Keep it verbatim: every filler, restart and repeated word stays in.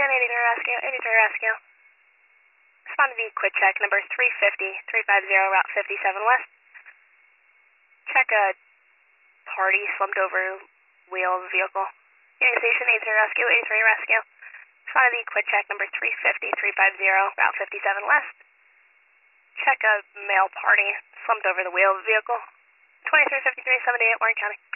ten eighty-three Rescue, eighty-three Rescue. Respond to the quit check number three fifty, three fifty, Route fifty-seven West. Check a party slumped over wheel of a vehicle. Union Station, eighty-three Rescue, eighty-three Rescue. Respond to the quit check number three fifty, three fifty, Route fifty-seven West. Check a male party slumped over the wheel of a vehicle. twenty-three fifty-three seventy-eight, Warren County.